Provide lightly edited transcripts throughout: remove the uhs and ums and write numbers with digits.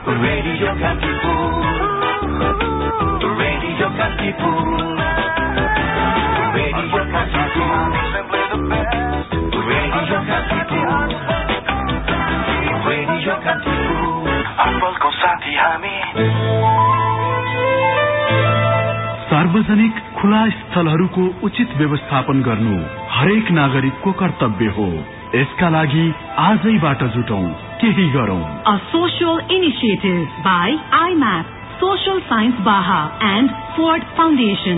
Radio Kantipur, Radio Kantipur, Radio Kantipur, simply the best. Radio Kantipur, Radio Kantipur, आजकलको साथी हामी। सार्वजनिक खुला स्थलहरूको उचित व्यवस्थापन गर्नु हरेक नागरिकको कर्तव्य हो। यसका लागि आजैबाट जुटौं, केही गरौं। A social initiative by IMAP, Social Science Baha and Ford Foundation.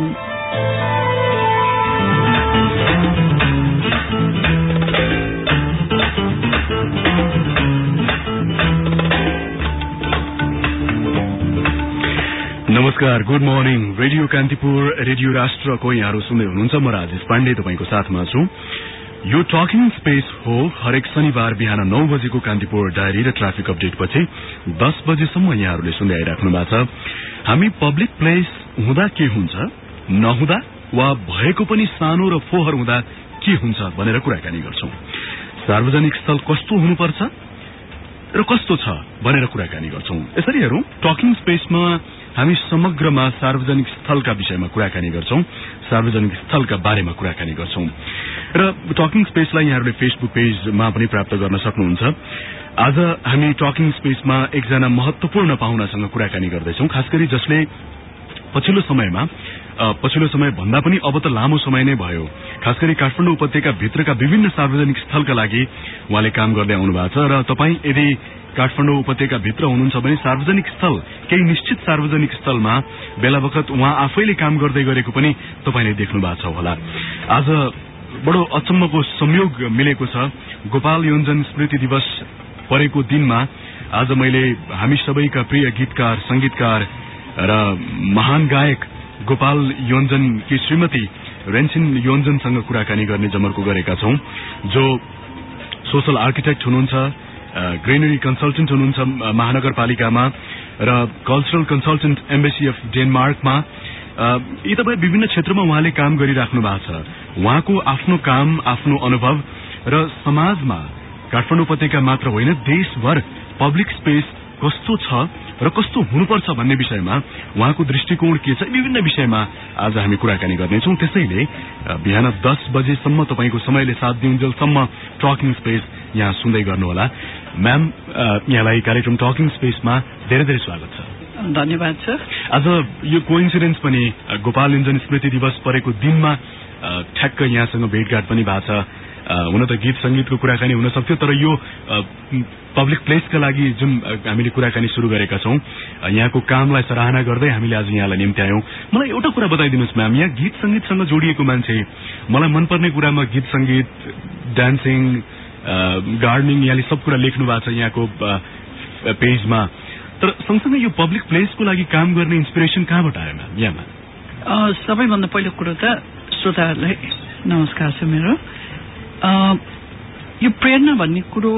नमस्कार, good morning. Radio Kantipur, radio राष्ट्रको यहाँहरू सुन्दै हुनुहुन्छ। म राजेश पाण्डे तपाईको साथमा छु। यो टकिङ स्पेस हो। हरेक शनिबार बिहान 9 बजेको कान्तिपुर डायरी र ट्राफिक अपडेट पछि 10 बजेसम्म यहाँहरूले सुन्दै आइराख्नु भएको छ। हामी पब्लिक प्लेस हुँदा के हुन्छ, नहुँदा वा भएको पनि सानो र फोहोर हुँदा के हुन्छ भनेर कुराकानी गर्छौं। सार्वजनिक स्थल कस्तो हुनुपर्छ र कस्तो छ भनेर कुराकानी गर्छौं। यसरी हेरौं, टकिङ स्पेसमा हामी समग्रमा सार्वजनिक स्थलका विषयमा कुराकानी गर्छौं, सार्वजनिक स्थलका बारेमा कुराकानी गर्छौं। र टकिङ स्पेसलाई यहाँहरूले फेसबुक पेजमा पनि प्राप्त गर्न सक्नुहुन्छ। आज हामी टकिङ स्पेसमा एकजना महत्वपूर्ण पाहुनासँग कुराकानी गर्दैछौं, खास गरी जसले पछिल्लो समय भन्दा पनि अब त लामो समय नै भयो, खास गरी काठमाडौँ उपत्यका भित्रका विभिन्न सार्वजनिक स्थलका लागि उहाँले काम गर्दै आउनु भएको छ। र तपाई यदि काठमाडौँ उपत्यका भित्र हुनुहुन्छ भने सार्वजनिक स्थल, केही निश्चित सार्वजनिक स्थलमा बेला बखत उहाँ आफैले काम गर्दै गरेको पनि तपाईले देख्नु भएको छ होला। आज बडो अचम्मको संयोग मिलेको छ। गोपाल योन्जन स्मृति दिवस परेको दिनमा आज मैले हामी सबैका प्रिय गीतकार, संगीतकार र महान गायक गोपाल योन्जन की श्रीमती रेन्सिन योन्जनसँग कुराकानी गर्ने जमर्को गरेका छौं, जो सोशल आर्किटेक्ट हुनुहुन्छ, ग्रेनरी कन्सल्टेन्ट हुनुहुन्छ महानगरपालिकामा र कल्चरल कन्सल्टेन्ट एम्बेसी अफ डेनमार्कमा। यी तपाईँ विभिन्न क्षेत्रमा उहाँले काम गरिराख्नु भएको छ। उहाँको आफ्नो काम, आफ्नो अनुभव र समाजमा काठमाडौँ उपत्यका मात्र होइन देशभर पब्लिक स्पेस कस्तो छ र कस्तो हुनुपर्छ भन्ने विषयमा उहाँको दृष्टिकोण के छ, विभिन्न विषयमा आज हामी कुराकानी गर्नेछौं। त्यसैले बिहान 10 बजेसम्म तपाईको समयले साथ दिउन्जेलसम्म टकिङ स्पेस यहाँ सुन्दै गर्नुहोला। म्याम, यहाँलाई कार्यक्रम टकिङ स्पेसमा धेरै धेरै स्वागत छ। धन्यवाद छ। आज यो कोइन्सिडेन्स पनि गोपाल योन्जन स्मृति दिवस परेको दिनमा ठ्याक्क यहाँसँग भेटघाट पनि भएको छ। हुन त गीत संगीतको कुराकानी हुन सक्थ्यो, तर यो पब्लिक प्लेसका लागि जुन हामीले कुराकानी सुरु गरेका छौं, यहाँको कामलाई सराहना गर्दै हामीले आज यहाँलाई निम्त्यायौं। मलाई एउटा कुरा बताइदिनुहोस् म्याम, यहाँ गीत संगीतसँग जोडिएको मान्छे, मलाई मनपर्ने कुरामा गीत संगीत, डान्सिङ, गार्डनिङ, यहाँले सब कुरा लेख्नु भएको छ यहाँको पेजमा, तर सँगसँगै यो पब्लिक प्लेसको लागि काम गर्ने इन्सपिरेसन कहाँबाट आयो म्याम यहाँमा? सबैभन्दा पहिलो कुरो त श्रोताहरूलाई नमस्कार छ मेरो। यो प्रेरणा भन्ने कुरो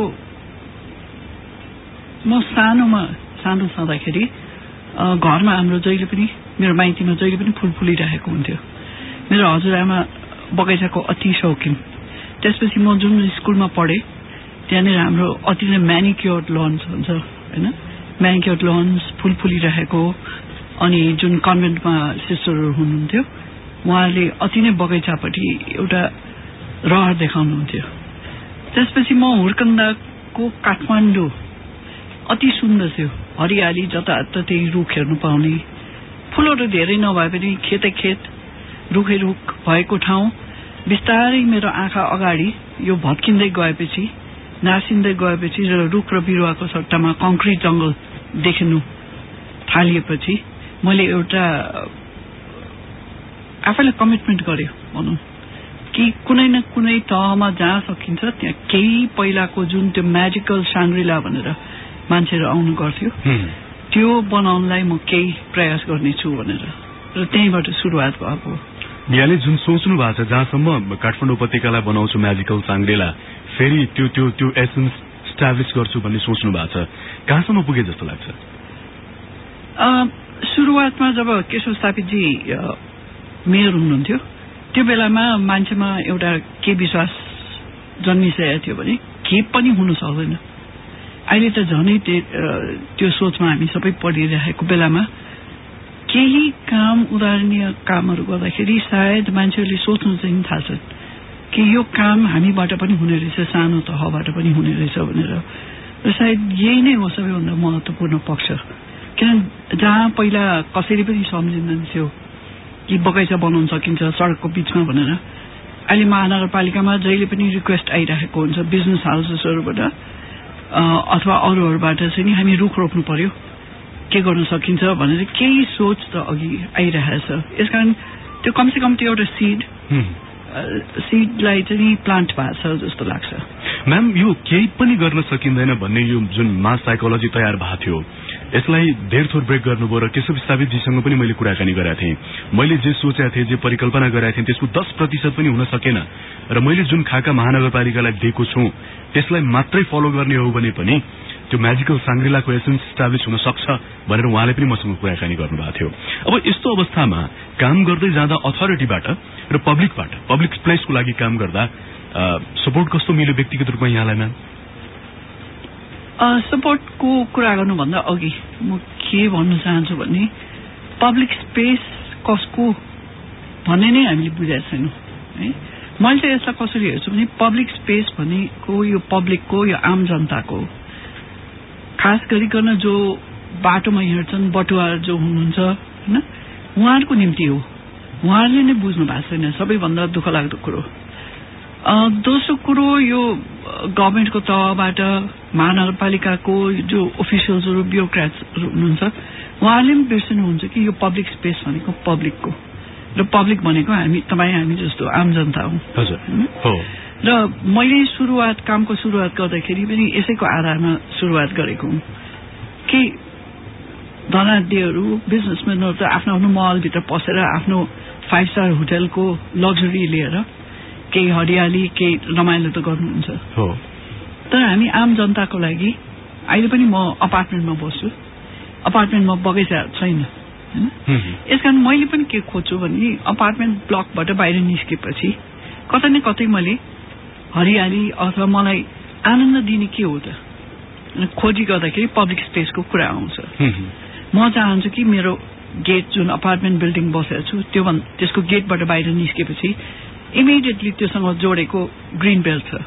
म सानो छँदाखेरि घरमा हाम्रो जहिले पनि, मेरो माइतीमा जहिले पनि फूल फुलिरहेको हुन्थ्यो। मेरो हजुरआमा बगैँचाको अति शौकिन। त्यसपछि म जुन स्कुलमा पढेँ त्यहाँनिर हाम्रो अति नै म्यानिक्योर्ड लन्स हुन्छ होइन, म्यानिक्योर्ड लन्स, फूल फुलिरहेको। अनि जुन कन्भेन्टमा सिस्टरहरू हुनुहुन्थ्यो उहाँले अति नै बगैँचापट्टि एउटा रहर देखाउनुहुन्थ्यो। त्यसपछि म हुर्कन्दाको काठमाडौँ अति सुन्दर थियो, हरियाली, जताततै रुख हेर्नु पाउने, फूलहरू धेरै नभए पनि खेतै खेत, रुखै रुख भएको ठाउँ। बिस्तारै मेरो आँखा अगाडि यो भत्किँदै गएपछि, नासिँदै गएपछि र रुख र बिरुवाको सट्टामा कङ्क्रिट जंगल देखिनु थालिएपछि मैले एउटा आफैलाई कमिटमेन्ट गर्यो भनौँ कि कुनै न कुनै तहमा जहाँ सकिन्छ त्यहाँ केही पहिलाको जुन त्यो म्याजिकल साङ्ग्रिला भनेर मान्छेहरू आउनु गर्थ्यो त्यो बनाउनलाई म केही प्रयास गर्नेछु भनेर, र त्यहीँबाट सुरुवात भएको। यहाँले जुन सोच्नु भएको छ जहाँसम्म काठमाडौँ उपत्यकालाई बनाउँछु म्याजिकल साङ्ग्रेला, फेरि त्यो त्यो त्यो एसेन्स स्टाब्लिस गर्छु भन्ने सोच्नु भएको छ, कहाँसम्म पुगे जस्तो लाग्छ? सुरुवातमा जब केशव स्थापितजी मेयर हुनुहुन्थ्यो त्यो बेलामा मान्छेमा एउटा के विश्वास जन्मिसकेको थियो भने के पनि हुन सक्दैन, अहिले त झनै त्यो सोचमा हामी सबै पढिरहेको बेलामा केही काम उदाहरणीय कामहरू गर्दाखेरि सायद मान्छेहरूले सोच्नु चाहिँ थाल्छन् कि यो काम हामीबाट पनि हुने रहेछ, सानो तहबाट पनि हुने रहेछ भनेर। र सायद यही नै हो सबैभन्दा महत्त्वपूर्ण पक्ष। किन जहाँ पहिला कसैले पनि सम्झिँदैन थियो कि बगैँचा बनाउन सकिन्छ सडकको बीचमा भनेर, अहिले महानगरपालिकामा जहिले पनि रिक्वेस्ट आइरहेको हुन्छ बिजनेस हाउसेसहरूबाट अथवा अरूहरूबाट चाहिँ नि हामी रुख रोप्नु पर्यो, के गर्न सकिन्छ भनेर केही सोच त अघि आइरहेछ। यसकारण त्यो कमसेकम त्यो एउटा सिडलाई चाहिँ प्लान्ट भएको छ जस्तो लाग्छ। म्याम, यो केही पनि गर्न सकिँदैन भन्ने यो जुन मास साइकोलोजी तयार भएको थियो, यसलाई धेर थोर ब्रेक गर्नुभयो र केशव स्थापितजीसँग पनि मैले कुराकानी गरेका थिएँ। मैले जे सोचेका थिएँ, जे परिकल्पना गरेका थिएँ त्यसको 10% पनि हुन सकेन र मैले जुन खाका महानगरपालिकालाई दिएको छु त्यसलाई मात्रै फलो गर्ने हो भने पनि त्यो म्याजिकल साङ्ग्रिलाको एसेन्स इस्टाब्लिस हुन सक्छ भनेर उहाँले पनि मसँग कुराकानी गर्नुभएको थियो। अब यस्तो अवस्थामा काम गर्दै जाँदा अथोरिटीबाट र पब्लिक प्लेसको लागि काम गर्दा सपोर्ट कस्तो मिल्यो व्यक्तिगत रूपमा यहाँलाई म्याम? सपोर्टको कुरा गर्नुभन्दा अघि म के भन्न चाहन्छु भने पब्लिक स्पेस कसको भन्ने नै हामीले बुझेका छैनौँ है। मैले चाहिँ यसलाई कसरी हेर्छु भने पब्लिक स्पेस भनेको यो पब्लिकको, यो आम जनताको, खास गरिकन जो बाटोमा हिँड्छन् बटुवार जो हुनुहुन्छ होइन, उहाँहरूको निम्ति हो। उहाँहरूले नै बुझ्नु भएको छैन, सबैभन्दा दुःख लाग्दो कुरो। दोस्रो कुरो, यो गभर्मेन्टको तहबाट महानगरपालिकाको जो अफिसियल्सहरू ब्युरोक्रेट्सहरू हुनुहुन्छ उहाँहरूले पनि बिर्सिनुहुन्छ कि यो पब्लिक स्पेस भनेको पब्लिकको, र पब्लिक भनेको हामी जस्तो आम जनता हौ। र मैले कामको सुरुवात गर्दाखेरि पनि यसैको आधारमा सुरुवात गरेको हुँ कि धनाढ्यहरू बिजनेसम्यानहरू त आफ्नो आफ्नो महलभित्र पसेर आफ्नो 5 स्टार होटलको लग्जरी लिएर केही हरियाली केही रमाइलो त गर्नुहुन्छ, तर हामी आम जनताको लागि अहिले पनि म अपार्टमेन्टमा बस्छु, अपार्टमेन्टमा बगैँचा छैन होइन। यसकारण मैले पनि के खोज्छु भने अपार्टमेन्ट ब्लकबाट बाहिर निस्केपछि कतै न कतै मैले हरियाली अथवा मलाई आनन्द दिने के हो त खोजी गर्दाखेरि पब्लिक स्पेसको कुरा आउँछ। म चाहन्छु कि मेरो गेट जुन अपार्टमेन्ट बिल्डिङ बसेको छु त्यसको गेटबाट बाहिर निस्केपछि इमिडिएटली त्योसँग जोडेको ग्रिन बेल्ट छ,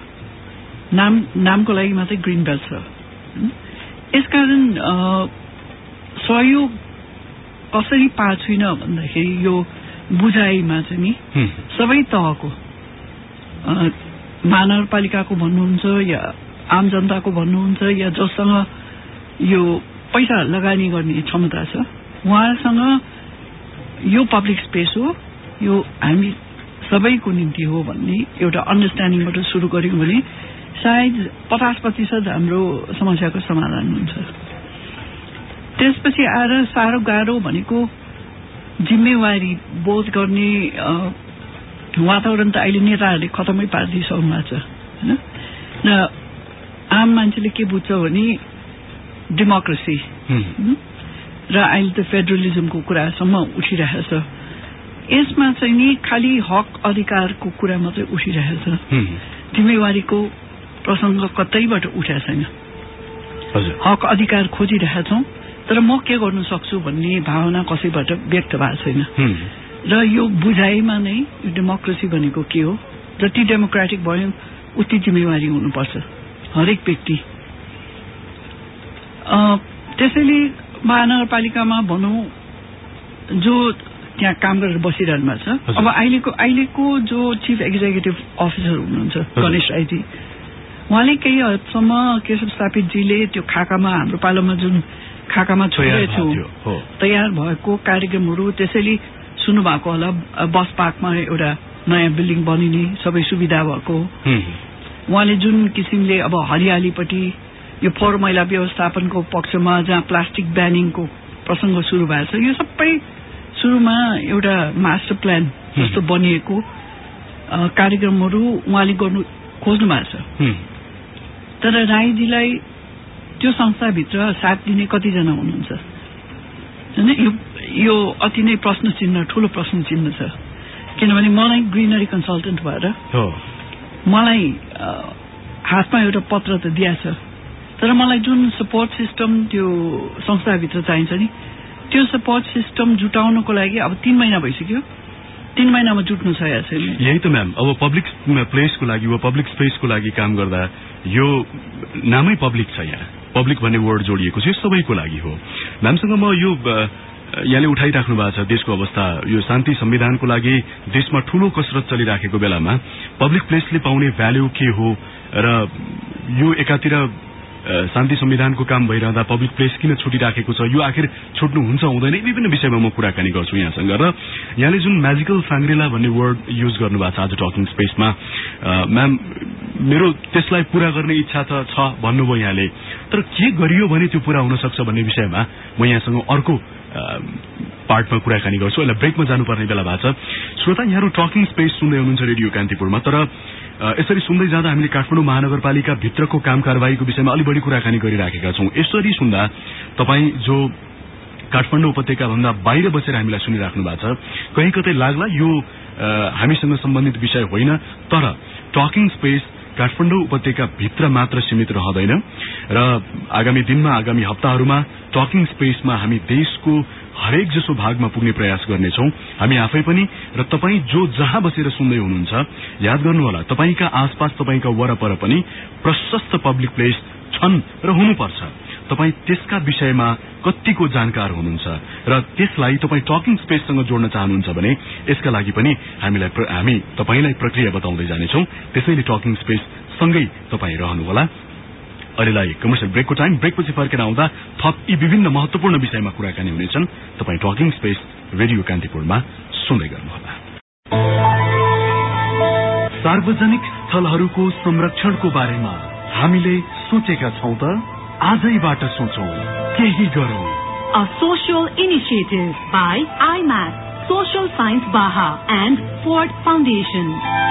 नामको लागि मात्रै ग्रिन बेल्ट छ। यसकारण सहयोग कसरी पाएको छुइनँ भन्दाखेरि यो बुझाइमा चाहिँ नि सबै तहको महानगरपालिकाको भन्नुहुन्छ या आम जनताको भन्नुहुन्छ या जससँग यो पैसा लगानी गर्ने क्षमता छ उहाँसँग यो पब्लिक स्पेस हो, यो हामी सबैको निम्ति हो भन्ने एउटा अन्डरस्ट्यान्डिङबाट सुरु गर्यौं भने सायद 50% हाम्रो समस्याको समाधान हुन्छ। त्यसपछि आएर साह्रो गाह्रो भनेको जिम्मेवारी बोध गर्ने वातावरण त अहिले नेताहरूले खतमै पारिदिइसक्नु भएको छ हैन। र आम मान्छेले के बुझ्छ भने डेमोक्रेसी र अहिले त फेडरलिजमको कुरासम्म उठिरहेछ। यसमा चाहिँ नि खाली हक अधिकारको कुरा मात्रै उठिरहेछ, जिम्मेवारीको प्रसंग कतैबाट उठेको छैन। हक अधिकार खोजिरहेछौं तर म के गर्न सक्छु भन्ने भावना कसैबाट व्यक्त भएको छैन। र यो बुझाइमा नै डेमोक्रेसी भनेको के हो, जति डेमोक्रेटिक भयो उति जिम्मेवारी हुनुपर्छ हरेक व्यक्ति। त्यसैले महानगरपालिकामा भनौं जो त्यहाँ काम गरेर बसिरहनु भएको छ, अब अहिलेको जो चीफ एक्जिक्युटिभ अफिसर हुनुहुन्छ गणेश राईजी, उहाँले केही हदसम्म केशव स्थापितजीले त्यो खाकामा हाम्रो पालोमा जुन खाकामा छोडेको थियो तयार भएको कार्यक्रमहरू त्यसैले सुन्नुभएको होला। बस पार्कमा एउटा नयाँ बिल्डिङ बनिने सबै सुविधा भएको, उहाँले जुन किसिमले अब हरियालीपट्टि यो फोहोर मैला व्यवस्थापनको पक्षमा जहाँ प्लास्टिक ब्यानिङको प्रसंग सुरु भएको छ, यो सबै सुरुमा एउटा मास्टर प्लान जस्तो बनिएको कार्यक्रमहरू उहाँले गर्नु खोज्नु भएको छ। तर राईजीलाई त्यो संस्थाभित्र साथ दिने कतिजना हुनुहुन्छ हैन, यो अति नै प्रश्न चिन्ह, ठूलो प्रश्न चिन्ह छ। किनभने मलाई ग्रिनरी कन्सल्टेन्ट भएर मलाई हातमा एउटा पत्र त दिएको छ, तर मलाई जुन सपोर्ट सिस्टम त्यो संस्थाभित्र चाहिन्छ नि त्यो सपोर्ट सिस्टम जुटाउनको लागि अब 3 महिना भइसक्यो 3 महिनामा जुट्नु सकेको छैन यही त म्याम अब पब्लिक प्लेसको लागि वा पब्लिक स्पेसको लागि काम गर्दा यो नामै पब्लिक छ यहाँ पब्लिक भन्ने वर्ड जोडिएको छ सबैको लागि हो म्यामसँग म यो यहाँले उठाइराख्नु भएको छ देशको अवस्था यो शान्ति संविधानको लागि देशमा ठूलो कसरत चलिराखेको बेलामा पब्लिक प्लेसले पाउने भ्याल्यु के हो र यो एकातिर शान्ति संविधानको काम भइरहँदा पब्लिक प्लेस किन छुटिराखेको छ यो आखिर छुट्नु हुन्छ हुँदैन विभिन्न विषयमा म कुराकानी गर्छु यहाँसँग र यहाँले जुन म्याजिकल साङ्ग्रेला भन्ने वर्ड युज गर्नुभएको छ आज टकिङ स्पेसमा म्याम मेरो त्यसलाई पूरा गर्ने इच्छा त छ भन्नुभयो यहाँले तर के गरियो भने त्यो पूरा हुन सक्छ भन्ने विषयमा म यहाँसँग अर्को पार्टमा कुराकानी गर्छु अहिले ब्रेकमा जानुपर्ने बेला भएको छ श्रोता यहाँहरू टकिङ स्पेस सुन्दै हुनुहुन्छ रेडियो कान्तिपुरमा तर यसरी सुन्दै जाँदा हामीले काठमाडौँ महानगरपालिका भित्रको काम कारवाहीको विषयमा अलि बढी कुराकानी गरिराखेका छौं यसरी सुन्दा तपाई जो काठमाडौँ उपत्यका भन्दा बाहिर बसेर हामीलाई सुनिराख्नु भएको छ कहीं कतै लाग्ला यो हामीसँग सम्बन्धित विषय होइन तर टकिङ स्पेस काठमाडौँ उपत्यका भित्र मात्र सीमित रहँदैन र आगामी दिनमा आगामी हप्ताहरूमा टकिङ स्पेसमा हामी देशको हरेक जसो भागमा पुग्ने प्रयास गर्नेछौं हामी आफै पनि र तपाई जो जहाँ बसेर सुन्दै हुनुहुन्छ याद गर्नुहोला तपाईका आसपास तपाईका वरपर पनि प्रशस्त पब्लिक प्लेस छन् र हुनुपर्छ तपाई त्यसका विषयमा कतिको जानकार हुनुहुन्छ र त्यसलाई तपाई टकिङ स्पेससँग जोड्न चाहनुहुन्छ भने यसका लागि पनि हामी तपाईलाई प्रक्रिया बताउँदै जानेछौं त्यसैले टकिङ स्पेस सँगै तपाई रहनुहोला अहिलेलाई कमर्सियल ब्रेकको टाइम ब्रेकपछि फर्केर आउँदा थप यी विभिन्न महत्वपूर्ण विषयमा कुराकानी हुनेछन् तपाई टकिङ स्पेस रेडियो कान्तिपुरमा सुन्दै गर्नुहोला सार्वजनिक स्थलहरूको संरक्षणको बारेमा हामीले सोचेका छौं त आजैबाट सोचौं केही गरौं A social initiative by IMAP, Social Science Baha and Ford Foundation.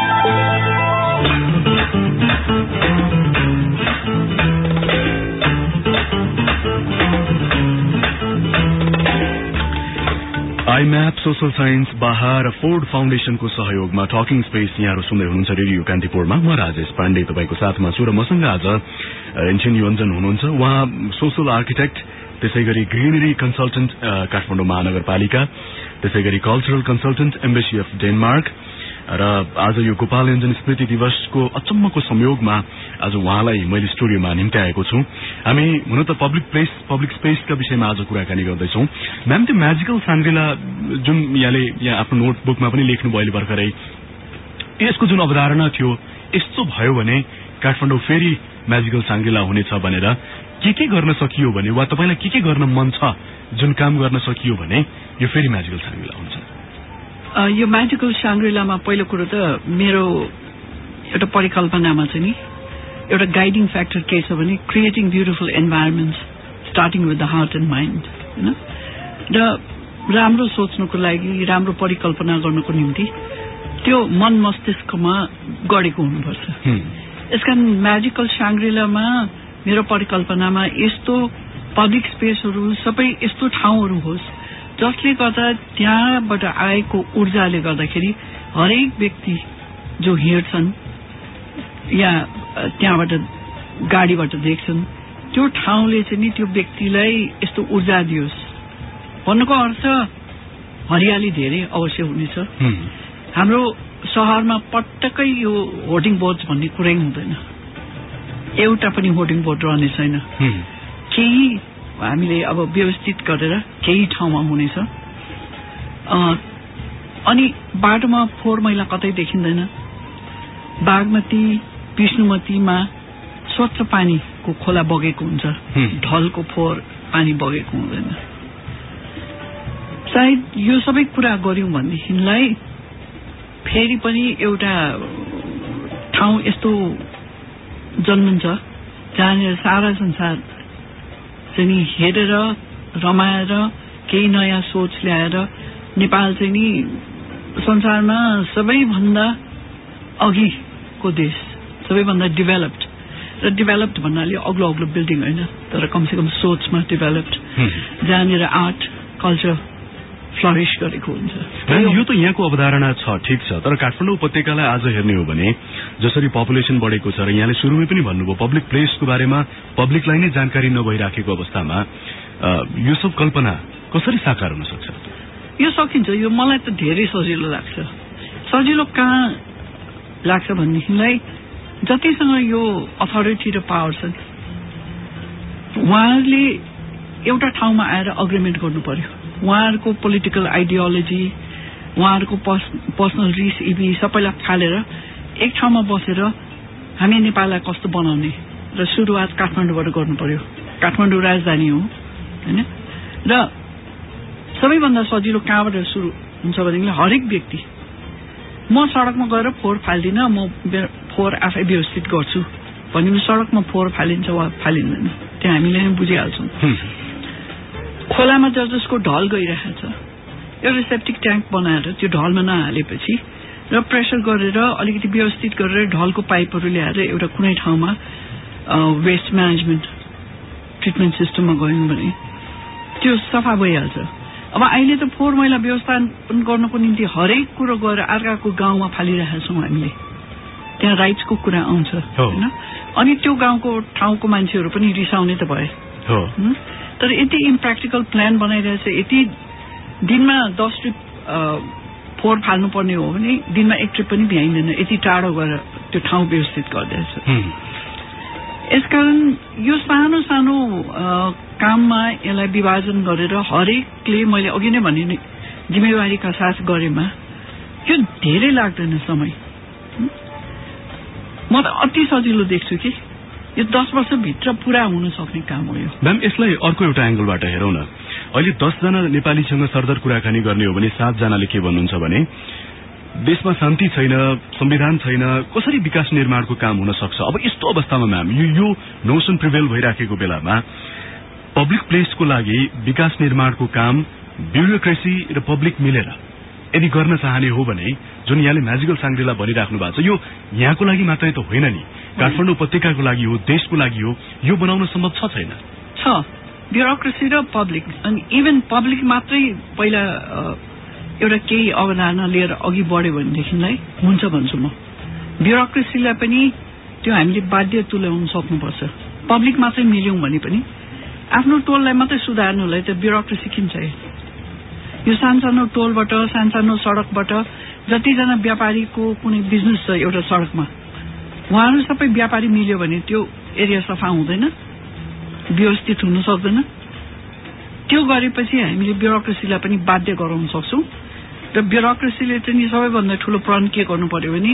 IMAP, Social Science Baha र फोर्ड फाउन्डेशनको सहयोगमा टकिङ स्पेस यहाँहरू सुन्दै हुनुहुन्छ रेडियो कान्तिपुरमा म राजेश पाण्डे तपाईको साथमा छु र मसँग आज एन्चिन योन्जन हुनुहुन्छ उहाँ सोशल आर्किटेक्ट त्यसैगरी ग्रीनरी कन्सल्टेन्ट काठमाडौँ महानगरपालिका त्यसैगरी cultural consultant embassy of Denmark र आज यो गोपाल योन्जन स्मृति दिवसको अचम्मको संयोगमा आज उहाँलाई मैले स्टुडियोमा निम्त्याएको छु हामी हुन त पब्लिक स्पेसका विषयमा आज कुराकानी गर्दैछौं म्याम त्यो म्याजिकल साङ्ग्रेला जुन यहाँले यहाँ आफ्नो नोटबुकमा पनि लेख्नुभयो अहिले भर्खरै यसको जुन अवधारणा थियो यस्तो भयो भने काठमाडौँ फेरि म्याजिकल साङ्ग्रेला हुनेछ भनेर के गर्न सकियो भने वा तपाईलाई के गर्न मन छ जुन काम गर्न सकियो भने यो फेरि म्याजिकल साङ्ग्रेला हुन्छ यो म्याजिकल साङ्ग्रेलामा पहिलो कुरो त मेरो एउटा परिकल्पनामा चाहिँ नि एउटा गाइडिङ फ्याक्टर के छ भने creating beautiful environments starting with the heart and mind हैन र राम्रो सोच्नुको लागि राम्रो परिकल्पना गर्नको निम्ति त्यो मन मस्तिष्कमा गढेको हुनुपर्छ यसकारण म्याजिकल साङ्ग्रेलामा मेरो परिकल्पनामा यस्तो पब्लिक स्पेसहरू सबै यस्तो ठाउँहरू होस् जसले गर्दा त्यहाँबाट आएको ऊर्जाले गर्दाखेरि हरेक व्यक्ति जो हिँड्छन् या त्यहाँबाट गाडीबाट देख्छन् त्यो ठाउँले चाहिँ नि त्यो व्यक्तिलाई यस्तो ऊर्जा दियोस् भन्नुको अर्थ हरियाली धेरै अवश्य हुनेछ हाम्रो शहरमा पटक्कै यो होर्डिङ बोर्ड भन्ने कुरै हुँदैन एउटा पनि होर्डिङ बोर्ड रहने छैन केही हामीले अब व्यवस्थित गरेर केही ठाउँमा हुनेछ अनि बाटोमा फोहोर मैला कतै देखिँदैन बागमती विष्णुमतीमा स्वच्छ पानीको खोला बगेको हुन्छ ढलको फोहोर पानी बगेको हुँदैन सायद यो सबै कुरा गर्यौं भनेदेखिलाई फेरि पनि एउटा ठाउँ यस्तो जन्मन्छ जहाँनिर सारा संसार चाहिँ नि हेरेर रमाएर केही नयाँ सोच ल्याएर नेपाल चाहिँ नि संसारमा सबैभन्दा अघिको देश सबैभन्दा डेभलप्ड भन्नाले अग्लो अग्लो बिल्डिङ होइन तर कमसेकम सोचमा डेभलप्ड जहाँनिर आर्ट कल्चर फ्लरिश गरेको हुन्छ। यो त यहाँको अवधारणा छ, ठिक छ, तर काठमाडौँ उपत्यकालाई आज हेर्ने हो भने जसरी पपुलेसन बढेको छ र यहाँले सुरुमै पनि भन्नुभयो पब्लिक प्लेसको बारेमा पब्लिकलाई नै जानकारी नभइराखेको अवस्थामा यो सब कल्पना कसरी साकार हुन सक्छ? यो सकिन्छ। यो मलाई त धेरै सजिलो लाग्छ। सजिलो कहाँ लाग्छ भनेदेखिलाई जतिसँग यो अथोरिटी र पावर छ उहाँहरूले एउटा ठाउँमा आएर अग्रिमेन्ट गर्नु पर्यो। उहाँहरूको पोलिटिकल आइडियोलोजी, उहाँहरूको पर्सनल रिस इबी सबैलाई फालेर एक ठाउँमा बसेर हामी नेपाललाई कस्तो बनाउने र सुरुवात काठमाडौँबाट गर्नु पर्यो। काठमाडौँ राजधानी हो हैन। र सबैभन्दा सजिलो कहाँबाट सुरु हुन्छ भनेदेखि हरेक व्यक्ति म सड़कमा गएर फोहोर फाल्दिनँ, म फोहोर आफै व्यवस्थित गर्छु भने सड़कमा फोहोर फालिन्छ वा फालिँदैन त्यो हामीले नै बुझिहाल्छौँ। खोलामा जसको ढल गइरहेको छ एउटा सेप्टिक ट्याङ्क बनाएर त्यो ढलमा नहालेपछि र प्रेसर गरेर अलिकति व्यवस्थित गरेर ढलको पाइपहरू ल्याएर एउटा कुनै ठाउँमा वेस्ट म्यानेजमेन्ट ट्रिटमेन्ट सिस्टममा गयौँ भने त्यो सफा भइहाल्छ। अब अहिले त फोहोर मैला व्यवस्थापन गर्नको निम्ति हरेक कुरो गएर अर्काको गाउँमा फालिरहेका छौँ हामीले। त्यहाँ राइट्सको कुरा आउँछ हैन। अनि त्यो गाउँको ठाउँको मान्छेहरू पनि रिसाउने त भए। तर यति इम्प्र्याक्टिकल प्लान बनाइरहेछ, यति दिनमा 10 ट्रिप फोहोर फाल्नुपर्ने हो भने दिनमा 1 ट्रिप पनि भ्याइँदैन, यति टाढो गएर त्यो ठाउँ व्यवस्थित गर्दैछ। यसकारण यो सानो सानो काममा यसलाई विभाजन गरेर हरेकले मैले अघि नै भने जिम्मेवारीका साथ गरेमा यो धेरै लाग्दैन समय। म त अति सजिलो देख्छु कि यो 10 वर्षभित्र पूरा हुन सक्ने काम हो यो। म्याम यसलाई अर्को एउटा एंगलबाट हेरौँ न। अहिले 10 जना नेपालीसँग सरदर कुराकानी गर्ने हो भने 7 जनाले के भन्नुहुन्छ भने देशमा शान्ति छैन, संविधान छैन, कसरी विकास निर्माणको काम हुन सक्छ? अब यस्तो अवस्थामा म्याम यो नोसन प्रिभेल भइराखेको बेलामा पब्लिक प्लेसको लागि विकास निर्माणको काम ब्युरोक्रेसी र पब्लिक मिलेर यदि गर्न चाहने हो भने जुन यहाँले म्याजिकल साङ्ग्रेला भनिराख्नु भएको छ यो यहाँको लागि मात्रै त होइन नि, काठमाडौँ उपत्यकाको लागि हो, देशको लागि हो, यो बनाउन सम्भव छ छैन? छ। ब्युरोक्रेसी र पब्लिक, अनि इभन पब्लिक मात्रै पहिला एउटा केही अवधारणा लिएर अघि बढ्यो भनेदेखिलाई हुन्छ भन्छु म। ब्युरोक्रेसीलाई पनि त्यो हामीले बाध्य तुल्याउन सक्नुपर्छ। पब्लिक मात्रै मिल्यौं भने पनि आफ्नो टोललाई मात्रै सुधार्नुलाई त ब्युरोक्रेसी किन चाहियो? यो सानसानो टोलबाट, सानसानो सड़कबाट जतिजना व्यापारीको कुनै बिजनेस छ एउटा सड़कमा उहाँहरू सबै व्यापारी मिल्यो भने त्यो एरिया सफा हुँदैन, व्यवस्थित हुन सक्दैन। त्यो गरेपछि हामीले ब्युरोक्रेसीलाई पनि बाध्य गराउन सक्छौं र ब्युरोक्रेसीले चाहिँ सबैभन्दा ठूलो प्रण के गर्नु पर्यो भने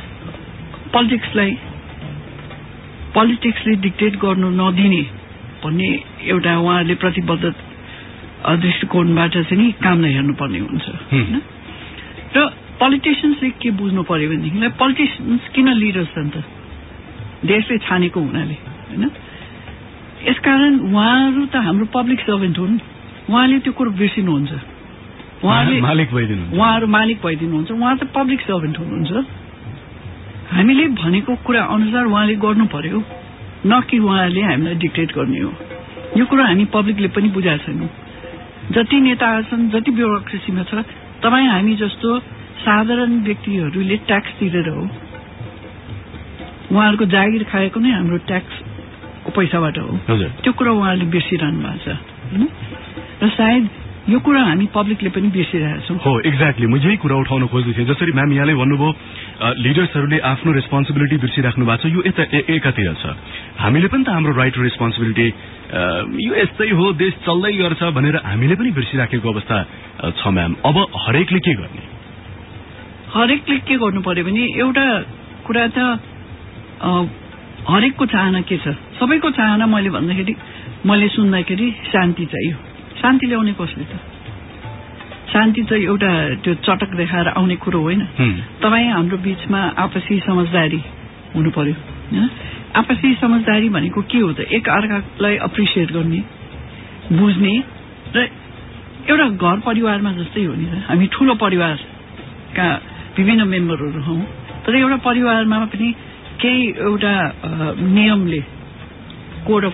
पोलिटिक्सले डिक्टेट गर्नु नदिने भन्ने एउटा उहाँहरूले प्रतिबद्ध दृष्टिकोणबाट चाहिँ कामलाई हेर्नुपर्ने हुन्छ हैन। र पोलिटिशियन्सले के बुझ्नु पर्यो भनेदेखिलाई पोलिटिशियन्स किन लिडर्स छन् त? देशले छानेको हुनाले हैन। यसकारण उहाँहरू त हाम्रो पब्लिक सर्भेन्ट हुन्, उहाँले त्यो कुरो बिर्सिनुहुन्छ। उहाँहरू मालिक भइदिनुहुन्छ, उहाँ त पब्लिक सर्भेन्ट हुनुहुन्छ। हामीले भनेको कुरा अनुसार उहाँले गर्नु पर्यो, न कि उहाँले हामीलाई डिक्टेट गर्ने हो। यो कुरा हामी पब्लिकले पनि बुझाएको छैनौं। जति नेताहरू छन्, जति ब्युरोक्रेसीमा छ, तपाईँ हामी जस्तो साधारण व्यक्तिहरूले ट्याक्स तिरेर हो, उहाँहरूको जागिर खाएको नै हाम्रो ट्याक्सको पैसाबाट हो। त्यो कुरा उहाँहरूले बिर्सिरहनु भएको छ हैन। र सायद यो कुरा हामी पब्लिकले पनि बिर्सिरहेका छौँ। हो, एक्ज्याक्टली। म यही कुरा उठाउन खोज्दै थिएँ। जसरी म्याम यहाँले भन्नुभयो लिडर्सहरूले आफ्नो रेस्पोन्सिबिलिटी बिर्सिराख्नु भएको छ, यो एकातिर छ। हामीले पनि त हाम्रो राइट र रेस्पोन्सिबिलिटी यो यस्तै हो, देश चल्दै गर्छ भनेर हामीले पनि बिर्सिराखेको अवस्था छ म्याम। अब हरेकले के गर्ने? हरेकले के गर्नु पर्यो भने एउटा कुरा त हरेकको चाहना के छ? सबैको चाहना मैले सुन्दाखेरि शान्ति चाहियो। शान्ति ल्याउने कसले त? शान्ति त एउटा त्यो चटक देखाएर आउने कुरो होइन। तपाईँ हाम्रो बीचमा आपसी समझदारी हुनु पर्यो। आपसी समझदारी भनेको के हो त? एक अर्कालाई अप्रिसिएट गर्ने, बुझ्ने र एउटा घर परिवारमा जस्तै हो नि। हामी ठूलो परिवारका विभिन्न मेम्बरहरू हौं, तर एउटा परिवारमा पनि केही एउटा नियमले, कोड अफ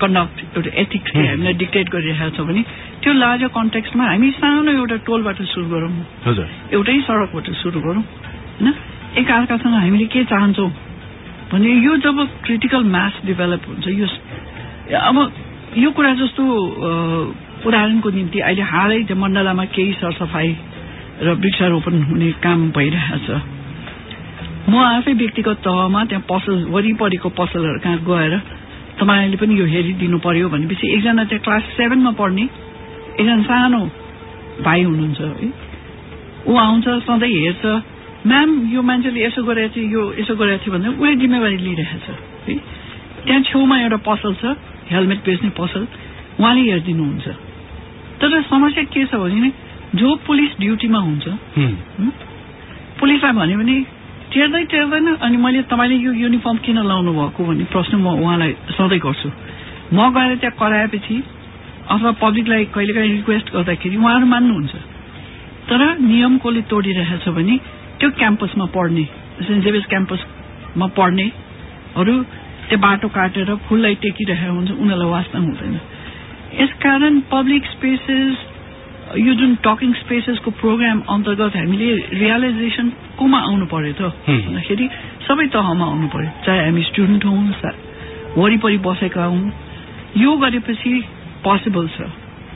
कन्डक्ट एउटा एथिक्सले हामीलाई डिक्टेट गरिरहेको छ भने त्यो लार्जर कन्टेक्स्टमा हामी सानो एउटा टोलबाट सुरु गरौँ, एउटै सडकबाट सुरु गरौँ होइन। एकअर्कासँग हामीले के चाहन्छौँ भने यो जब क्रिटिकल मास डेभलप हुन्छ, यो अब यो कुरा जस्तो उदाहरणको निम्ति अहिले हालै मण्डलामा केही सरसफाई र वृक्षारोपण हुने काम भइरहेछ। म आफै व्यक्तिगत तहमा त्यहाँ पसल वरिपरिको पसलहरू कहाँ गएर तपाईँले पनि यो हेरिदिनु पर्यो भनेपछि एकजना त्यहाँ क्लास 7 मा पढ्ने एकजना सानो भाइ हुनुहुन्छ है, ऊ आउँछ सधैँ हेर्छ, म्याम यो मान्छेले यसो गरेको थियो, यो यसो गरेको थियो भनेर उसले जिम्मेवारी लिइरहेछ है। त्यहाँ छेउमा एउटा पसल छ, हेलमेट बेच्ने पसल, उहाँले हेरिदिनुहुन्छ। तर समस्या के छ भने जो पुलिस ड्युटीमा हुन्छ पुलिसलाई भन्यो भने टेर्दैन, अनि मैले तपाईँले यो युनिफर्म किन लाउनु भएको भन्ने प्रश्न म उहाँलाई सधैँ गर्छु। म गएर त्यहाँ कराएपछि अथवा पब्लिकलाई कहिलेकाहीँ रिक्वेस्ट गर्दाखेरि उहाँहरू मान्नुहुन्छ, तर नियम कसले तोडिरहेछ भने त्यो क्याम्पसमा पढ्ने, सेन्ट जेभियर्स क्याम्पसमा पढ्नेहरू त्यो बाटो काटेर फुललाई टेकिरहेको हुन्छ, उनीहरूलाई वास्ता हुँदैन। यसकारण पब्लिक स्पेसेस, यो जुन टकिङ स्पेसेसको प्रोग्राम अन्तर्गत हामीले रियलाइजेसन कोमा आउनु पर्यो त भन्दाखेरि सबै तहमा आउनु पर्यो, चाहे हामी स्टुडेन्ट हौँ, वरिपरि बसेका हौँ। यो गरेपछि पोसिबल छ।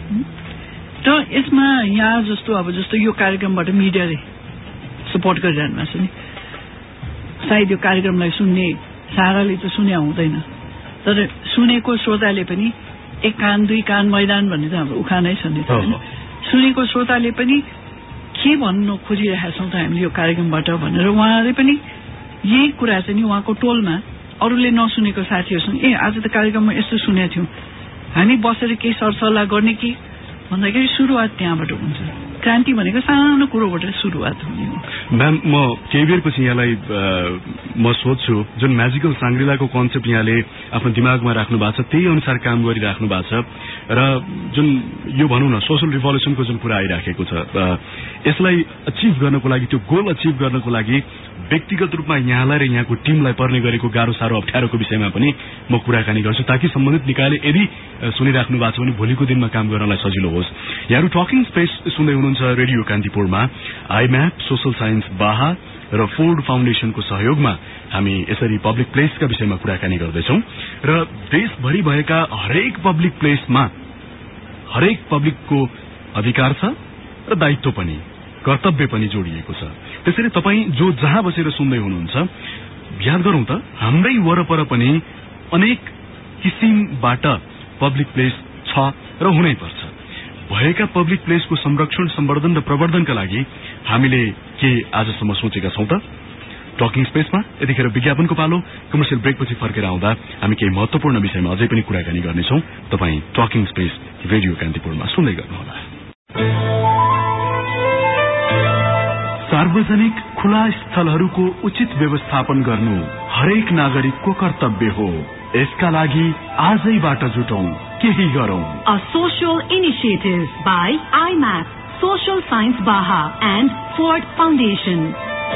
र यसमा यहाँ जस्तो यो कार्यक्रमबाट मिडियाले सपोर्ट गरिरहनु भएको छ नि, सायद यो कार्यक्रमलाई सुन्ने साराले त सुन्या हुँदैन, तर सुनेको श्रोताले पनि एक कान दुई कान मैदान भन्ने त हाम्रो उखानै छ नि, सुनेको श्रोताले पनि के भन्नु खोजिरहेका छौँ त हामीले यो कार्यक्रमबाट भनेर उहाँले पनि यही कुरा चाहिँ नि उहाँको टोलमा अरूले नसुनेको साथीहरूसँग आज त कार्यक्रममा यस्तो सुनेको थियौँ, हामी बसेर केही सरसल्लाह गर्ने कि भन्दाखेरि सुरुवात त्यहाँबाट हुन्छ। क्रान्ति भनेको सानो कुरोबाट सुरुवात हुने हो। म्याम, म केही बेरपछि यहाँलाई म सोध्छु, जुन म्याजिकल साङ्ग्रिलाको कन्सेप्ट यहाँले आफ्नो दिमागमा राख्नु भएको छ त्यही अनुसार काम गरिराख्नु भएको छ, र जुन यो भनौँ न सोसल रिभोल्युसनको जुन कुरा आइराखेको छ, यसलाई अचिभ गर्नको लागि, त्यो गोल अचिभ गर्नको लागि व्यक्तिगत रूपमा यहाँलाई र यहाँको टिमलाई पर्ने गरेको गाह्रो साह्रो अप्ठ्यारोको विषयमा पनि म कुराकानी गर्छु, ताकि सम्बन्धित निकायले यदि सुनिराख्नु भएको छ भने भोलिको दिनमा काम गर्नलाई सजिलो होस्। यहाँहरू टकिङ स्पेस सुन्दै हुनुहुन्छ रेडियो कान्तिपुरमा। आइम्याप, सोसल साइन्स बाहा र फोर्ड फाउन्डेशनको सहयोगमा हामी यसरी पब्लिक प्लेसका विषयमा कुराकानी गर्दैछौँ, र देशभरि भएका हरेक पब्लिक प्लेसमा हरेक पब्लिकको अधिकार छ र दायित्व पनि, कर्तव्य पनि जोडिएको छ। त्यसैले तपाईँ जो जहाँ बसेर सुन्दै हुनुहुन्छ, याद गरौँ त हाम्रै वरपर पनि अनेक किसिमबाट पब्लिक प्लेस छ र हुनै पर्छ। भएका पब्लिक प्लेसको संरक्षण, सम्वर्धन र प्रवर्धनका लागि हामीले के आजसम्म सोचेका छौँ त? टकिङ स्पेसमा यतिखेर विज्ञापनको पालो। कमर्सियल ब्रेकपछि फर्केर आउँदा हामी केही महत्वपूर्ण विषयमा अझै पनि कुराकानी गर्नेछौँ। तपाईँ टकिङ स्पेस रेडियो कान्तिपुरमा सुन्दै गर्नुहोला। सार्वजनिक खुला स्थलहरूको उचित व्यवस्थापन गर्नु हरेक नागरिकको कर्तव्य हो। यसका लागि आजैबाट जुटौं, केही गरौं। A social initiative by IMAP, Social Science Baha and Ford Foundation.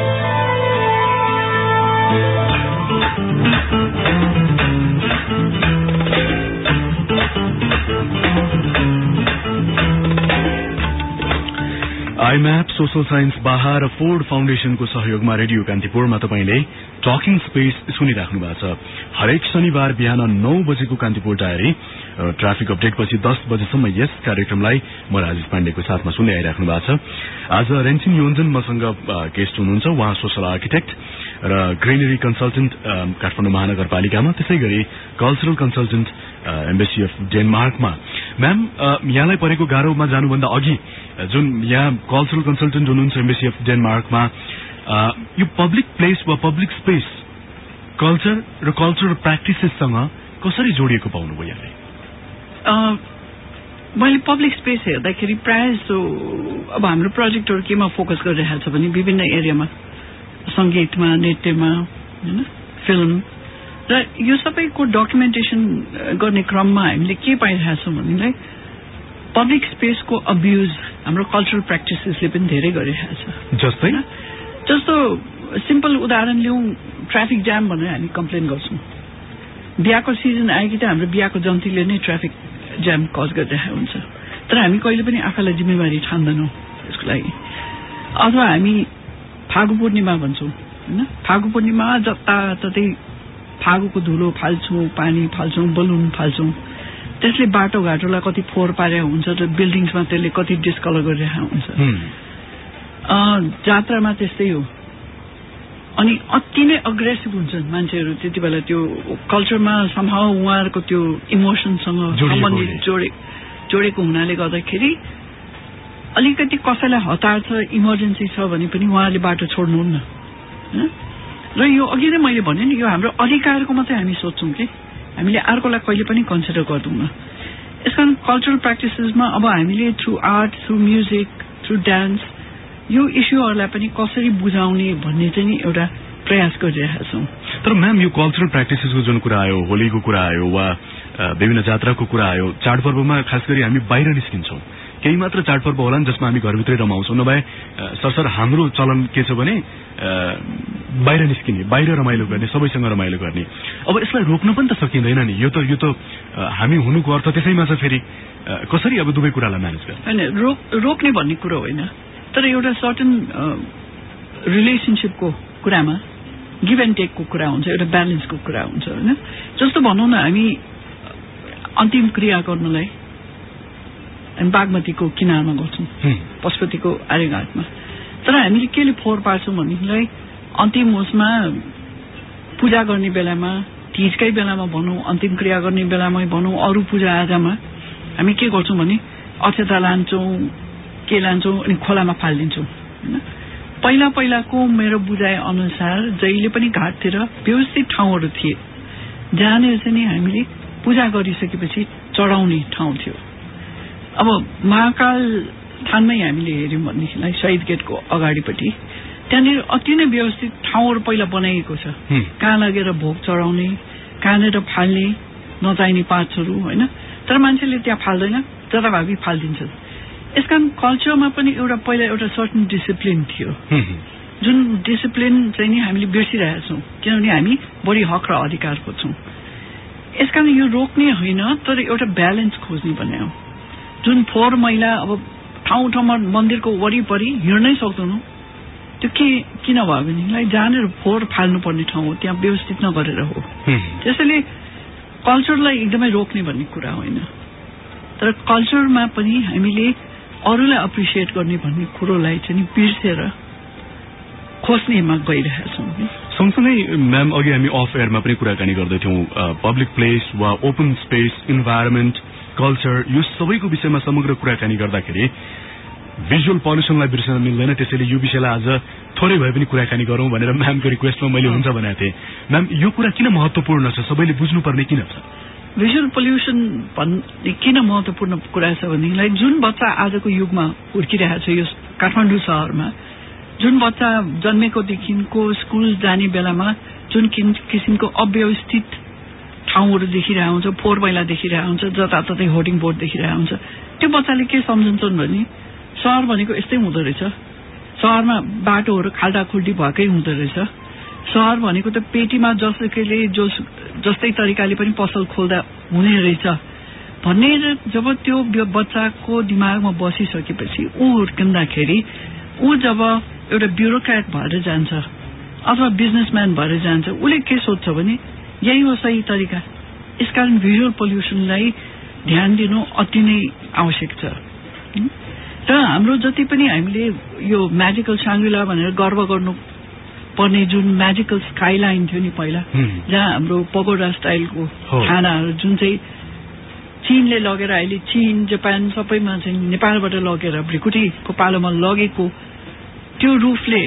IMAP, social science Baha र फोर्ड फाउन्डेशनको सहयोगमा रेडियो कान्तिपुरमा तपाईले टकिङ स्पेस सुनिराख्नु भएको छ। हरेक शनिबार बिहान 9 बजेको कान्तिपुर डायरी ट्राफिक अपडेटपछि 10 बजेसम्म यस कार्यक्रमलाई म राजेश पाण्डेको साथमा सुन्दै आइराख्नु भएको छ। आज रेन्सिन योन्जन मसँग गेस्ट हुनुहुन्छ। उहाँ सोशल आर्किटेक्ट र ग्रिनरी कन्सल्टेन्ट काठमाडौँ महानगरपालिकामा, त्यसै गरी कल्चरल कन्सल्टेन्ट एम्बेसी अफ डेनमार्कमा। म्याम, यहाँलाई परेको गाह्रोमा जानुभन्दा अघि जुन यहाँ कल्चरल कन्सल्टेन्ट हुनुहुन्छ एम्बेसी अफ डेनमार्कमा, यो पब्लिक प्लेस वा पब्लिक स्पेस कल्चर र कल्चरल प्र्याक्टिसेससँग कसरी जोडिएको पाउनुभयो यहाँले? मैले पब्लिक स्पेस हेर्दाखेरि प्रायः जस्तो अब हाम्रो प्रोजेक्टहरू केमा फोकस गरिरहेको छ भने विभिन्न एरियामा, संगीतमा, नृत्यमा, हैन, फिल्म, र यो सबैको डकुमेन्टेसन गर्ने क्रममा हामीले के पाइरहेको छौँ भनेलाई पब्लिक स्पेसको अब्युज हाम्रो कल्चरल प्र्याक्टिसेसले पनि धेरै गरिरहेको छ। जस्तो सिम्पल उदाहरण लिउँ, ट्राफिक जाम भनेर हामी कम्प्लेन गर्छौँ। बिहाको सिजन आयो कि त हाम्रो बिहाको जन्तीले नै ट्राफिक जाम कज गरिरहेको हुन्छ, तर हामी कहिले पनि आफूलाई जिम्मेवारी ठान्दैनौँ यसको लागि। अथवा हामी फागु पूर्णिमा भन्छौँ होइन, फागु पूर्णिमा जताततै फागुको धुलो फाल्छौँ, पानी फाल्छौँ, बलुन फाल्छौँ, त्यसले बाटोघाटोलाई कति फोहोर पारेको हुन्छ र बिल्डिङ्समा त्यसले कति डिस्कलर गरिरहेको हुन्छ। जात्रामा त्यस्तै हो। अनि अति नै अग्रेसिभ हुन्छन् मान्छेहरू त्यति बेला, त्यो कल्चरमा समहाउ उहाँहरूको त्यो इमोसनसँग सम्बन्धित जोडेको हुनाले गर्दाखेरि अलिकति कसैलाई हतार छ, इमर्जेन्सी छ भने पनि उहाँले बाटो छोड्नुहुन्न। र यो अघि नै मैले भने नि, यो हाम्रो अधिकारको मात्रै हामी सोच्छौँ कि हामीले अर्कोलाई कहिले पनि कन्सिडर गर्दैनौँ। यसकारण कल्चरल प्र्याक्टिसेसमा अब हामीले through art, through music, through dance यो इस्युहरूलाई पनि कसरी बुझाउने भन्ने चाहिँ नि एउटा प्रयास गरिरहेका छौँ। तर म्याम, यो कल्चरल प्र्याक्टिसेसको जुन कुरा आयो, होलीको कुरा आयो वा विभिन्न जात्राको कुरा आयो, चाडपर्वमा खास गरी हामी बाहिर निस्किन्छौँ। केही मात्र चाडपर्व होला नि जसमा हामी घरभित्रै रमाउँछौँ, नभए सरसर हाम्रो चलन के छ भने बाहिर निस्किने, बाहिर रमाइलो गर्ने, सबैसँग रमाइलो गर्ने। अब यसलाई रोक्न पनि त सकिँदैन नि। यो त हामी हुनुको अर्थ त्यसैमा छ। फेरि कसरी अब दुवै कुरालाई म्यानेज गर्ने? होइन, रोक्ने भन्ने कुरो होइन, तर एउटा सर्टन रिलेसनसिपको कुरामा गिभ एन्ड टेकको कुरा हुन्छ, एउटा ब्यालेन्सको कुरा हुन्छ होइन। जस्तो भनौँ न, हामी अन्तिम क्रिया गर्नलाई हामी बागमतीको किनारमा गर्छौँ, पशुपतिको आर्यघाटमा। तर हामीले केले फोहोर पार्छौँ भनेदेखिलाई अन्तिम उसमा पूजा गर्ने बेलामा, तीजकै बेलामा भनौँ, अन्तिम क्रिया गर्ने बेलामै भनौँ, अरू पूजा आजामा हामी के गर्छौँ भने अक्षता लान्छौँ, के लान्छौँ अनि खोलामा फालिदिन्छौँ होइन। पहिलाको मेरो बुझाइ अनुसार जहिले पनि घाटतिर व्यवस्थित ठाउँहरू थिए जहाँनिर चाहिँ नि हामीले पूजा गरिसकेपछि चढाउने ठाउँ थियो। अब महाकाल थानमै हामीले हेऱ्यौँ भनेदेखिलाई शहीद गेटको अगाडिपट्टि त्यहाँनिर अति नै व्यवस्थित ठाउँहरू पहिला बनाइएको छ, कहाँ लगेर भोग चढाउने, कहाँनिर फाल्ने, नचाहिने पार्ट्सहरू होइन। तर मान्छेले त्यहाँ फाल्दैन, जताभावी फालिदिन्छन्। यसकारण कल्चरमा पनि पहिला एउटा सर्टन डिसिप्लिन थियो, जुन डिसिप्लिन चाहिँ नि हामीले बिर्सिरहेका छौँ, किनभने हामी बढी हक र अधिकार खोज्छौँ। यसकारण यो रोक्ने होइन, तर एउटा ब्यालेन्स खोज्ने भन्ने हो। जुन फोहोर मैला अब ठाउँ ठाउँमा मन्दिरको वरिपरि हिँड्नै सक्दैनौँ, त्यो किन भयो भनेदेखिलाई जहाँनिर फोहोर फाल्नुपर्ने ठाउँ हो त्यहाँ व्यवस्थित नगरेर हो। त्यसैले कल्चरलाई एकदमै रोक्ने भन्ने कुरा होइन, तर कल्चरमा पनि हामीले अरूलाई एप्रिसिएट गर्ने भन्ने कुरोलाई चाहिँ बिर्सेर खोज्नेमा गइरहेका छौँ। सँगसँगै म्याम, अघि हामी अफ एयरमा पनि कुराकानी गर्दैथ्यौँ, पब्लिक प्लेस वा ओपन स्पेस, इन्भाइरोमेन्ट, कल्चर, यो सबैको विषयमा समग्र कुराकानी गर्दाखेरि भिजुअल पल्युसनलाई बिर्सन मिल्दैन। त्यसैले यो विषयलाई आज थोरै भए पनि कुराकानी गरौँ भनेर म्यामको रिक्वेस्टमा मैले हुन्छ भनेको थिएँ। म्याम, यो कुरा किन महत्त्वपूर्ण छ, सबैले बुझ्नुपर्ने किन छ? भिजुअल पल्युसन भन्ने किन महत्त्वपूर्ण कुरा छ भनेदेखिलाई जुन बच्चा आजको युगमा हुर्किरहेको छ यो काठमाडौँ शहरमा, जुन बच्चा जन्मेकोदेखिको स्कुल जाने बेलामा जुन किसिमको अव्यवस्थित ठाउँहरू देखिरहेको हुन्छ, फोहोर मैला देखिरहेको हुन्छ, जताततै होर्डिङ बोर्ड देखिरहेको हुन्छ, त्यो बच्चाले के सम्झन्छन् भने सहर भनेको यस्तै हुँदो रहेछ, सहरमा बाटोहरू खाल्डाखुल्डी भएकै हुँदो रहेछ, सहर भनेको त पेटीमा जसैले जस्तै तरिकाले पनि पसल खोल्दा हुने रहेछ भन्ने जब त्यो बच्चाको दिमागमा बसिसकेपछि ऊ हुर्किँदाखेरि ऊ जब एउटा ब्युरोक्रेट भएर जान्छ अथवा बिजनेसम्यान भएर जान्छ, उसले के सोध्छ भने यही हो सही तरिका। यसकारण भिजुअल पल्युसनलाई ध्यान दिनु अति नै आवश्यक छ। र हाम्रो जति पनि हामीले यो म्याजिकल साङ्ग्रिला भनेर गर्व गर्नु पर्ने जुन म्याजिकल स्काइलाइन थियो नि पहिला, जहाँ हाम्रो पगोडा स्टाइलको खानाहरू जुन चाहिँ चीनले लगेर अहिले चीन, जापान सबैमा चाहिँ नेपालबाट लगेर भ्रिकुटीको पालोमा लगेको त्यो रुफले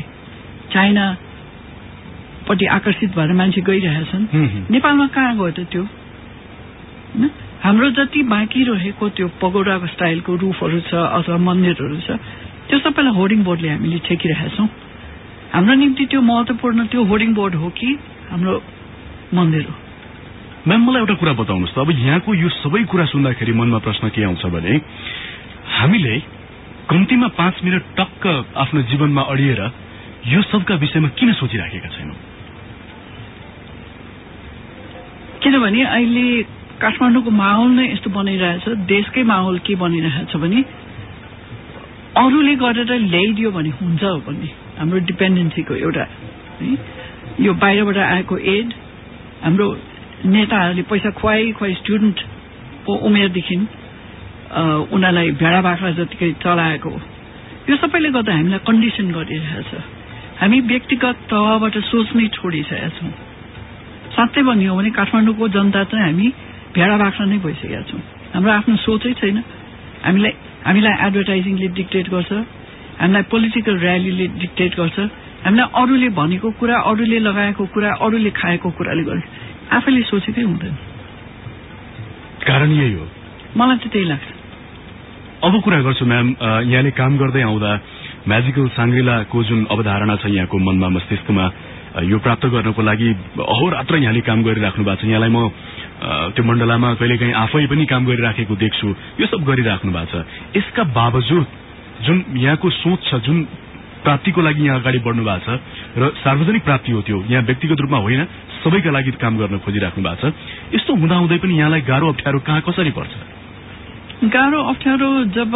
चाइनापट्टि आकर्षित भएर मान्छे गइरहेछन्। नेपालमा कहाँ गयो त त्यो? हाम्रो जति बाँकी रहेको त्यो पगोडा स्टाइलको रुफहरू छ अथवा मन्दिरहरू छ, त्यो सबैलाई होर्डिङ बोर्डले हामीले छेकिरहेका छौँ। हाम्रो निम्ति त्यो महत्त्वपूर्ण त्यो होर्डिङ बोर्ड हो कि हाम्रो मन्दिर हो? म्याम, मलाई एउटा कुरा बताउनुहोस् त, अब यहाँको यो सबै कुरा सुन्दाखेरि मनमा प्रश्न के आउँछ भने हामीले कम्तीमा 5 मिनट टक्क आफ्नो जीवनमा अडिएर यो सबका विषयमा किन सोचिराखेका छैनौँ? किनभने अहिले काठमाडौँको माहौल नै यस्तो बनिरहेछ, देशकै माहौल के बनिरहेछ भने अरूले गरेर ल्याइदियो भने हुन्छ भन्ने हाम्रो डिपेन्डेन्सीको एउटा यो बाहिरबाट आएको एड, हाम्रो नेताहरूले पैसा खुवाई स्टुडेन्टको उमेरदेखि उनीहरूलाई भेडा बाख्रा जतिकै चलाएको, यो सबैले गर्दा हामीलाई कन्डिसन गरिरहेछ। हामी व्यक्तिगत तहबाट सोच्नै छोडिसकेका छौँ। साँच्चै भन्ने हो भने काठमाडौँको जनता चाहिँ हामी भेडा बाख्रा नै भइसकेका छौँ। हाम्रो आफ्नो सोचै छैन। हामीलाई एडभर्टाइजिङले डिक्टेट गर्छ, हामीलाई पोलिटिकल र्यालीले डिक्टेट गर्छ, हामीलाई अरूले भनेको कुरा, अरूले लगाएको कुरा, अरूले खाएको कुराले गर्छ, आफैले सोचेकै हुँदैन। कारण यही हो, मलाई चाहिँ त्यही लाग्छ। अब कुरा गर्छु म्याम, यहाँले काम गर्दै आउँदा म्याजिकल साङ्ग्रिलाको जुन अवधारणा छ यहाँको मनमा मस्तिष्कमा, यो प्राप्त गर्नको लागि अहोरात्र यहाँले काम गरिराख्नु भएको छ। यहाँलाई म त्यो मण्डलामा कहिलेकाहीँ आफै पनि काम गरिराखेको देख्छु, यो सब गरिराख्नु भएको छ। यसका बावजुद जुन यहाँको सोच छ, जुन प्राप्तिको लागि यहाँ अगाडि बढ्नु भएको छ र सार्वजनिक प्राप्ति हो, त्यो यहाँ व्यक्तिगत रूपमा होइन, सबैका लागि काम गर्न खोजिराख्नु भएको छ। यस्तो हुँदाहुँदै पनि यहाँलाई गाह्रो अप्ठ्यारो कहाँ कसरी पर्छ? गाह्रो अप्ठ्यारो जब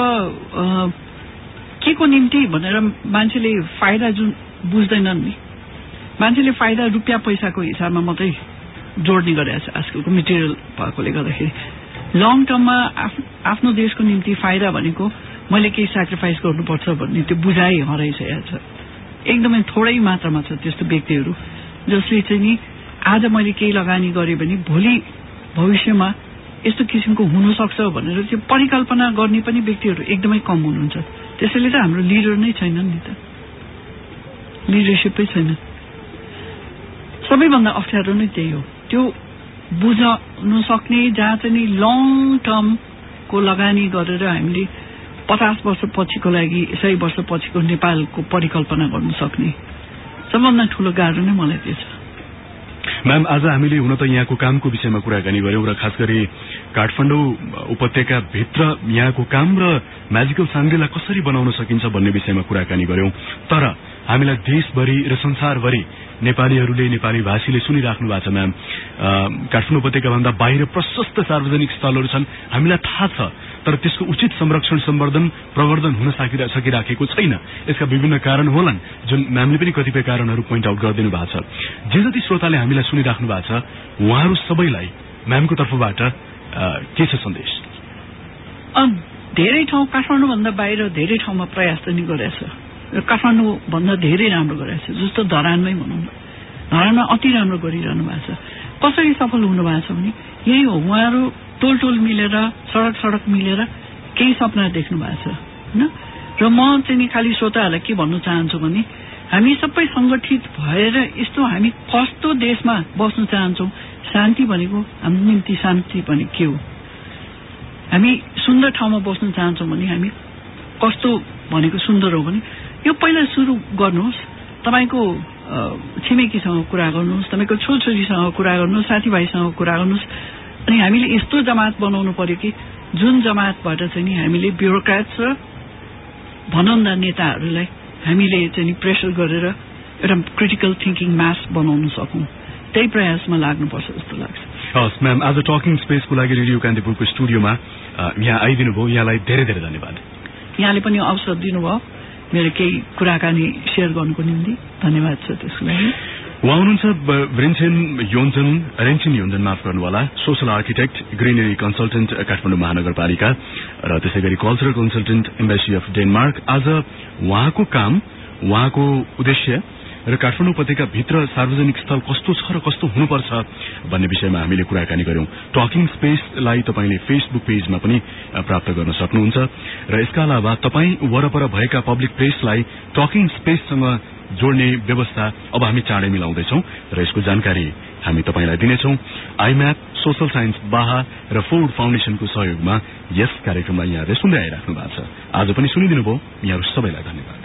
के को निम्ति भनेर मान्छेले फाइदा जुन बुझ्दैनन् नि, मान्छेले फाइदा रुपियाँ पैसाको हिसाबमा मात्रै जोड्ने गरेको छ आजकलको मेटेरियल भएकोले गर्दाखेरि। लङ टर्ममा आफ्नो देशको निम्ति फाइदा भनेको मैले केही सेक्रिफाइस गर्नुपर्छ भन्ने त्यो बुझाइ हराइसकेको छ। एकदमै थोरै मात्रामा छ त्यस्तो व्यक्तिहरू जसले चाहिँ नि आज मैले केही लगानी गरेँ भने भोलि भविष्यमा यस्तो किसिमको हुनसक्छ भनेर त्यो परिकल्पना गर्ने पनि व्यक्तिहरू एकदमै कम हुनुहुन्छ। त्यसैले त हाम्रो लिडर नै छैनन् नि त, लिडरसिपै छैन। सबैभन्दा अप्ठ्यारो नै त्यही हो, त्यो बुझ्न सक्ने, जहाँ चाहिँ नि लङ टर्मको लगानी गरेर हामीले 50 वर्ष पछिको लागि 100 वर्ष पछिको नेपालको परिकल्पना गर्न सक्ने सबभन्दा ठूलो गाह्रो नै मलाई त्यो छ। म्याम, आज हामीले हुन त यहाँको कामको विषयमा कुराकानी गर्यौं र खास गरी काठमाडौँ उपत्यका भित्र यहाँको काम र म्याजिकल साङ्ग्रिला कसरी बनाउन सकिन्छ भन्ने विषयमा कुराकानी गर्यौं। तर हामीलाई देशभरि र संसारभरि नेपालीहरूले, नेपाली भाषीले सुनिराख्नु भएको छ म्याम। काठमाडौँ उपत्यका भन्दा बाहिर प्रशस्त सार्वजनिक स्थलहरू छन्, हामीलाई थाहा छ, तर त्यसको उचित संरक्षण, सम्वर्धन, प्रवर्धन हुन सकिराखेको छैन। यसका विभिन्न कारण होलान्, जुन म्यामले पनि कतिपय कारणहरू पोइन्ट आउट गरिदिनु भएको छ। जे जति श्रोताले हामीलाई सुनिराख्नु भएको छ, उहाँहरू सबैलाई म्यामको तर्फबाट के छ सन्देश? धेरै ठाउँ, काठमाडौँ भन्दा बाहिर धेरै ठाउँमा प्रयास पनि गरेछ र काठमाडौँ भन्दा धेरै राम्रो गरेछ। जस्तो धरानमै भनौँ, धरानमा अति राम्रो गरिरहनु भएको छ। कसरी सफल हुनु भएको छ भने यही हो, उहाँहरू टोल मिलेर, सडक मिलेर केही सपना देख्नु भएको छ होइन। र म चाहिँ नि खालि श्रोताहरूलाई के भन्न चाहन्छु भने हामी सबै संगठित भएर यस्तो हामी कस्तो देशमा बस्न चाहन्छौँ। शान्ति भनेको हाम्रो निम्ति शान्ति भने के हो? हामी सुन्दर ठाउँमा बस्न चाहन्छौँ भने हामी कस्तो भनेको सुन्दर हो भने यो पहिला सुरु गर्नुहोस्। तपाईँको छिमेकीसँग कुरा गर्नुहोस्, तपाईँको छोरछोरीसँग कुरा गर्नुहोस्, साथीभाइसँग कुरा गर्नुहोस्। अनि हामीले यस्तो जमात बनाउनु पर्यो कि जुन जमातबाट चाहिँ नि हामीले ब्युरोक्राट्स र भनौँदा नेताहरूलाई हामीले चाहिँ नि प्रेसर गरेर एउटा क्रिटिकल थिङ्किङ मास बनाउन सकौँ। त्यही प्रयासमा लाग्नुपर्छ जस्तो लाग्छ। हस् म्याम, आज टकिङ स्पेसको लागि रेडियो कान्तिपुरको स्टुडियोमा यहाँ आइदिनु भयो, यहाँलाई धेरै धेरै धन्यवाद। यहाँले पनि अवसर दिनुभयो मेरो केही कुराकानी सेयर गर्नुको निम्ति, धन्यवाद छ त्यसको लागि। उहाँ हुनुहुन्छ रेन्चिन योन्जन, माफ गर्नुहोला, social architect, greenery consultant Kathmandu महानगरपालिका र त्यसै गरी cultural consultant embassy of Denmark. आज उहाँको काम, उहाँको उद्देश्य र काठमाडौँ उपत्यका भित्र सार्वजनिक स्थल कस्तो छ र कस्तो हुनुपर्छ भन्ने विषयमा हामीले कुराकानी गर्यौं। टकिङ स्पेसलाई तपाईले फेसबुक पेजमा पनि प्राप्त गर्न सक्नुहुन्छ र यसका अलावा तपाई वरपर भएका पब्लिक प्लेसलाई टकिङ स्पेससँग जोड्ने व्यवस्था अब हामी चाँडै मिलाउँदैछौं र यसको जानकारी हामी तपाईलाई दिनेछौं। आइम्याप, सोशल साइन्स बाहा र फोर्ड फाउन्डेशनको सहयोगमा यस कार्यक्रमलाई यहाँले सुन्दै आइराख्नु भएको छ। आज पनि सुनिदिनु भयो, यहाँहरू सबैलाई धन्यवाद।